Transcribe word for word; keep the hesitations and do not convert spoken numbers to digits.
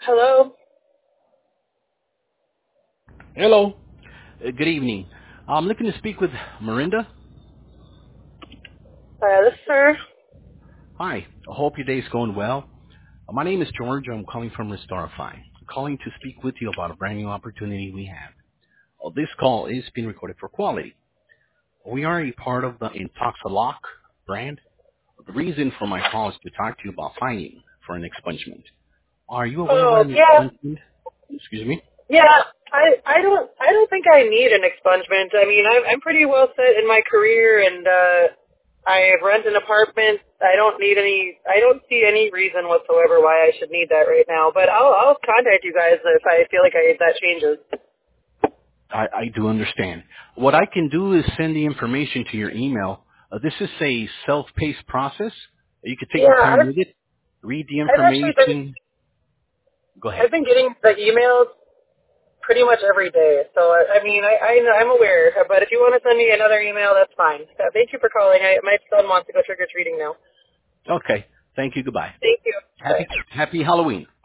Hello? Hello. Uh, good evening. I'm looking to speak with Miranda. Uh, this is her. Hi. I hope your day's going well. Uh, my name is George. I'm calling from Restorify. I'm calling to speak with you about a brand new opportunity we have. Uh, this call is being recorded for quality. We are a part of the Intoxilock brand. The reason for my call is to talk to you about filing for an expungement. Are you aware what Oh, an yeah. expungement? Excuse me? Yeah, I, I don't, I don't think I need an expungement. I mean, I'm, I'm pretty well set in my career and, uh, I rent an apartment. I don't need any, I don't see any reason whatsoever why I should need that right now, but I'll, I'll contact you guys if I feel like I, that changes. I, I do understand. What I can do is send the information to your email. Uh, this is a self-paced process. You can take Yeah, your time I've, with it, read the I've actually been, information. Go ahead. I've been getting the emails pretty much every day. So, I, I mean, I, I, I'm aware, but if you want to send me another email, that's fine. Uh, thank you for calling. I, my son wants to go trick-or-treating now. Okay. Thank you. Goodbye. Thank you. Happy Bye. Happy Halloween.